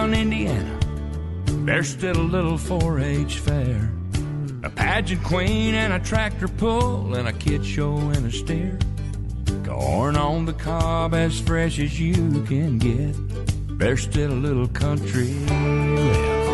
down Indiana, there's still a little 4-H fair. A pageant queen and a tractor pull and a kid show and a steer. Corn on the cob as fresh as you can get. There's still a little country left.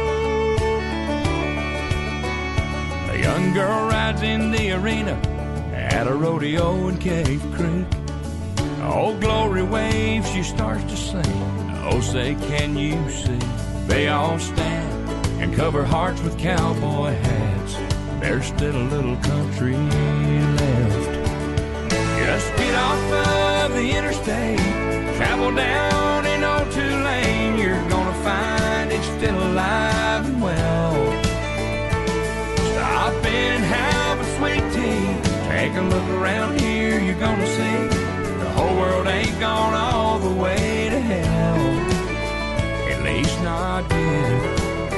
A young girl rides in the arena at a rodeo in Cave Creek. Old Glory waves, she starts to sing. Oh, say, can you see? They all stand and cover hearts with cowboy hats. There's still a little country left. Just get off of the interstate, travel down in old Tulane. You're gonna find it's still alive and well. Stop in and have a sweet tea. Take a look around here, you're gonna see the whole world ain't gone all the way to hell. At least not yet.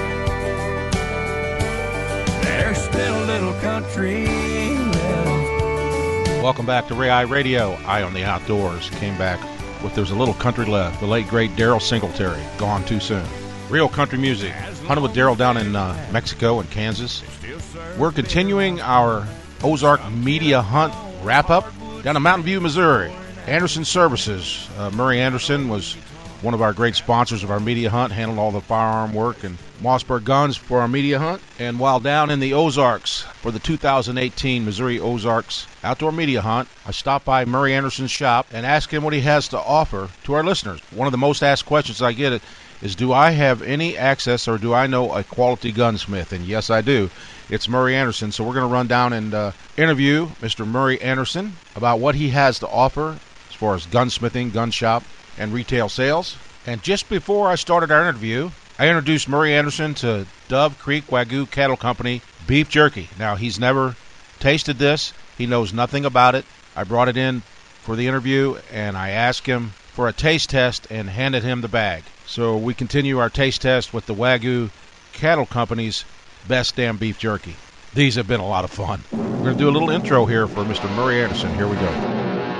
There's still a little country left. Welcome back to Ray Eye Radio. Eye on the Outdoors came back with There's a Little Country Left. The late, great Darrell Singletary, gone too soon. Real country music. Hunted with Darrell down in Mexico and Kansas. We're continuing our Ozark Media Hunt wrap-up down in Mountain View, Missouri. Anderson Services. Murray Anderson was one of our great sponsors of our media hunt, handled all the firearm work, and Mossberg Guns for our media hunt. And while down in the Ozarks for the 2018 Missouri Ozarks Outdoor Media Hunt, I stopped by Murray Anderson's shop and asked him what he has to offer to our listeners. One of the most asked questions I get is, do I have any access or do I know a quality gunsmith? And yes, I do. It's Murray Anderson. So we're going to run down and interview Mr. Murray Anderson about what he has to offer as far as gunsmithing, gun shop, and retail sales. And just before I started our interview, I introduced Murray Anderson to Dove Creek Wagyu Cattle Company beef jerky. Now, he's never tasted this. He knows nothing about it. I brought it in for the interview, and I asked him for a taste test and handed him the bag. So we continue our taste test with the Wagyu Cattle Company's best damn beef jerky. These have been a lot of fun. We're going to do a little intro here for Mr. Murray Anderson. Here we go.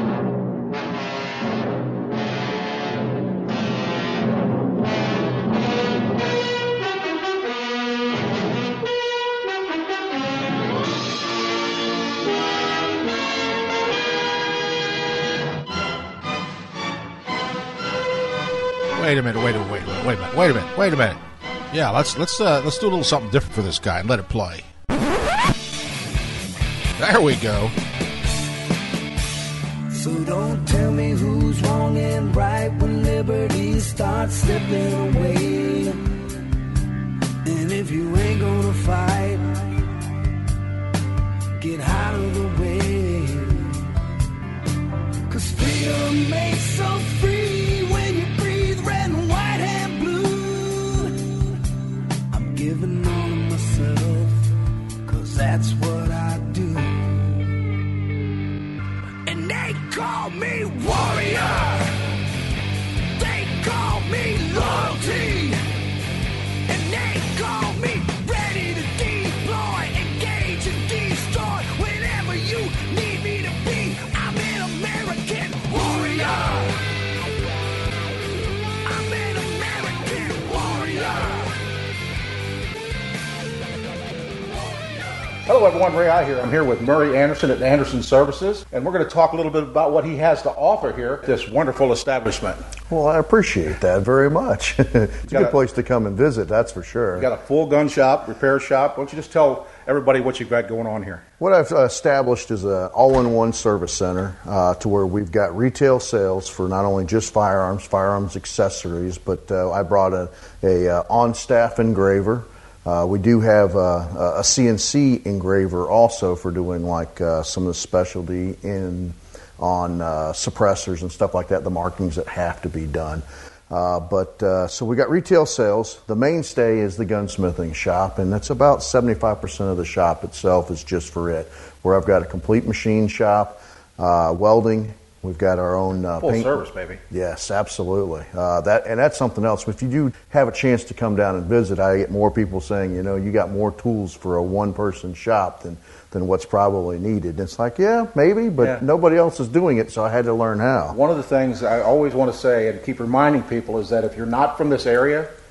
Wait a minute. Yeah, let's do a little something different for this guy and let it play. There we go. So don't tell me who's wrong and right when liberty starts slipping away. And if you ain't gonna fight, get out of the way. 'Cause freedom makes so free when you breathe red and white and blue. I'm giving all of myself, 'cause that's what I do. And they call me warrior, they call me loyalty, and they call me ready to deploy, engage and destroy whenever you need me to be. I'm an American warrior. I'm an American warrior. Hello everyone, Ray Eye here. I'm here with Murray Anderson at Anderson Services, and we're going to talk a little bit about what he has to offer here at this wonderful establishment. Well, I appreciate that very much. It's a good place to come and visit, that's for sure. You got a full gun shop, repair shop. Why don't you just tell everybody what you've got going on here? What I've established is an all-in-one service center to where we've got retail sales for not only just firearms accessories, but I brought a on-staff engraver. We do have a CNC engraver also for doing like some of the specialty on suppressors and stuff like that, the markings that have to be done. So we got retail sales. The mainstay is the gunsmithing shop, and that's about 75% of the shop itself is just for it, where I've got a complete machine shop, welding. We've got our own full paint service, baby. Yes, absolutely. That's something else. If you do have a chance to come down and visit, I get more people saying, you got more tools for a one-person shop than what's probably needed. And it's like, yeah, maybe, but nobody else is doing it, so I had to learn how. One of the things I always want to say and keep reminding people is that if you're not from this area,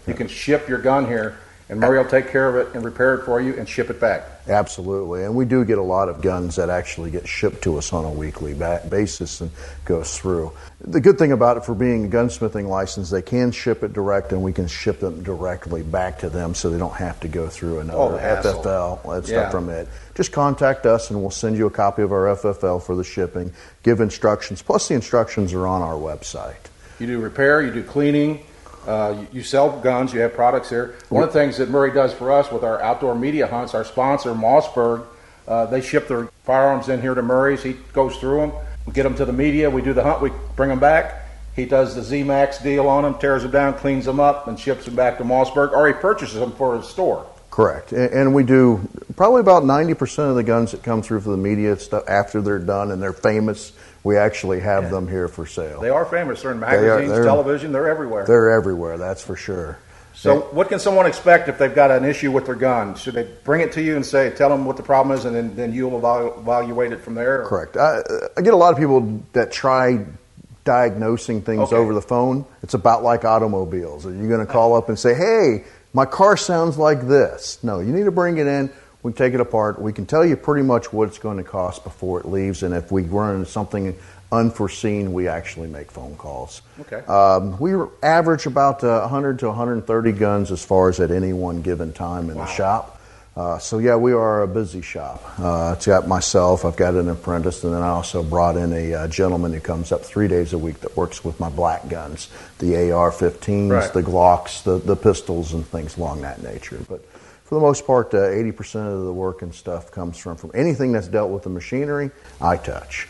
You can ship your gun here, and Murray will take care of it and repair it for you and ship it back. Absolutely, and we do get a lot of guns that actually get shipped to us on a weekly basis and goes through. The good thing about it, for being a gunsmithing license, they can ship it direct, and we can ship them directly back to them, so they don't have to go through another FFL and stuff from it. Just contact us, and we'll send you a copy of our FFL for the shipping. Give instructions, plus the instructions are on our website. You do repair, you do cleaning. You sell guns, you have products here. One of the things that Murray does for us with our outdoor media hunts, our sponsor, Mossberg, they ship their firearms in here to Murray's. He goes through them. We get them to the media. We do the hunt. We bring them back. He does the Z-Max deal on them, tears them down, cleans them up, and ships them back to Mossberg, or he purchases them for his store. Correct. And we do probably about 90% of the guns that come through for the media stuff after they're done and they're famous. We actually have them here for sale. They are famous. They're in magazines, television. They're everywhere. They're everywhere, that's for sure. So what can someone expect if they've got an issue with their gun? Should they bring it to you and tell them what the problem is, and then you'll evaluate it from there? Correct. I get a lot of people that try diagnosing things over the phone. It's about like automobiles. Are you going to call up and say, hey, my car sounds like this? No, you need to bring it in. We can take it apart. We can tell you pretty much what it's going to cost before it leaves, and if we run into something unforeseen, we actually make phone calls. Okay. We average about 100 to 130 guns as far as at any one given time in the shop. So yeah, we are a busy shop. It's got myself, I've got an apprentice, and then I also brought in a gentleman who comes up 3 days a week that works with my black guns, the AR-15s, the Glocks, the pistols, and things along that nature. But for the most part, 80% of the work and stuff comes from anything that's dealt with the machinery, I touch.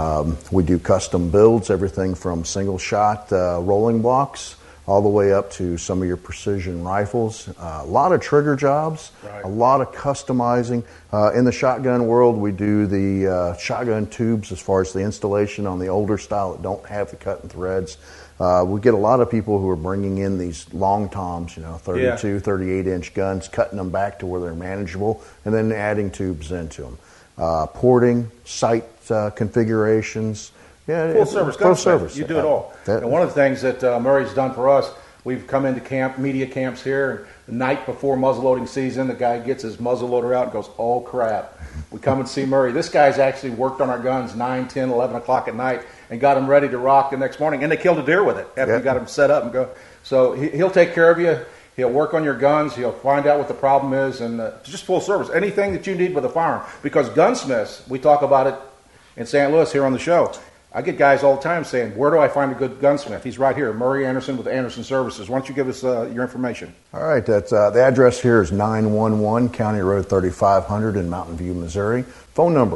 We do custom builds, everything from single shot rolling blocks all the way up to some of your precision rifles. A lot of trigger jobs, a lot of customizing. In the shotgun world, we do the shotgun tubes as far as the installation on the older style that don't have the cut and threads. We get a lot of people who are bringing in these long toms, 32, 38-inch guns, cutting them back to where they're manageable, and then adding tubes into them. Porting, sight configurations. Yeah, full service. Full service. You do it all. And one of the things that Murray's done for us, we've come into media camps here, and the night before muzzleloading season, the guy gets his muzzleloader out and goes, oh crap. We come and see Murray. This guy's actually worked on our guns 9, 10, 11 o'clock at night and got them ready to rock the next morning, and they killed a deer with it after we got them set up and go. So he'll take care of you. He'll work on your guns. He'll find out what the problem is, and just full service. Anything that you need with a firearm. Because gunsmiths, we talk about it in St. Louis here on the show. I get guys all the time saying, where do I find a good gunsmith? He's right here, Murray Anderson with Anderson Services. Why don't you give us your information? All right. That's, the address here is 911 County Road 3500 in Mountain View, Missouri. Phone number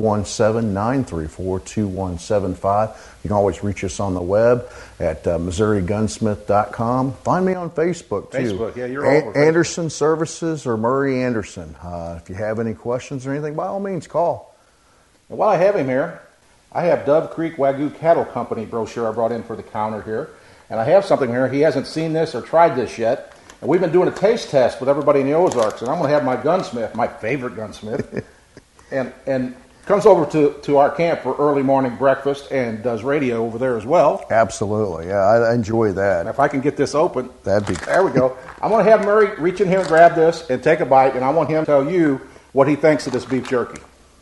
417-934-2175. You can always reach us on the web at MissouriGunsmith.com. Find me on Facebook, too. Facebook, yeah, you're all over Anderson Services or Murray Anderson. If you have any questions or anything, by all means, call. And while I have him here, I have Dove Creek Wagyu Cattle Company brochure I brought in for the counter here. And I have something here. He hasn't seen this or tried this yet. And we've been doing a taste test with everybody in the Ozarks. And I'm going to have my gunsmith, my favorite gunsmith, and comes over to our camp for early morning breakfast and does radio over there as well. Absolutely. Yeah, I enjoy that. And if I can get this open. That'd be. There we go. I'm going to have Murray reach in here and grab this and take a bite. And I want him to tell you what he thinks of this beef jerky.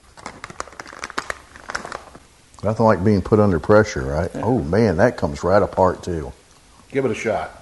Nothing like being put under pressure, right? Yeah. Oh, man, that comes right apart, too. Give it a shot.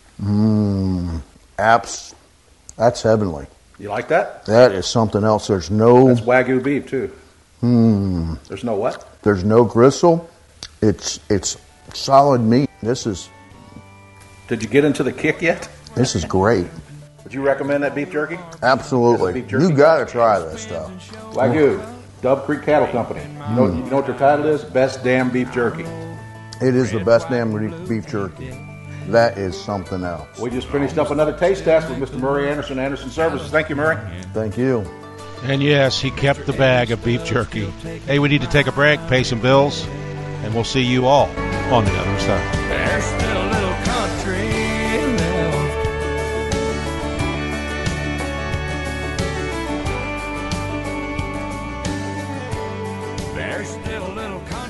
That's heavenly. You like that? That is something else. There's no... That's Wagyu beef, too. There's no what? There's no gristle. It's solid meat. This is... Did you get into the kick yet? This is great. Would you recommend that beef jerky? Absolutely. Beef jerky? You got to try this stuff. Wagyu. Dove Creek Cattle Company. You know what their title is? Best Damn Beef Jerky. It is the best damn beef jerky. That is something else. We just finished up another taste test with Mr. Murray Anderson, Anderson Services. Thank you, Murray. Thank you. And yes, he kept the bag of beef jerky. Hey, we need to take a break, pay some bills, and we'll see you all on the other side. There's still a little country left. There's still a little country.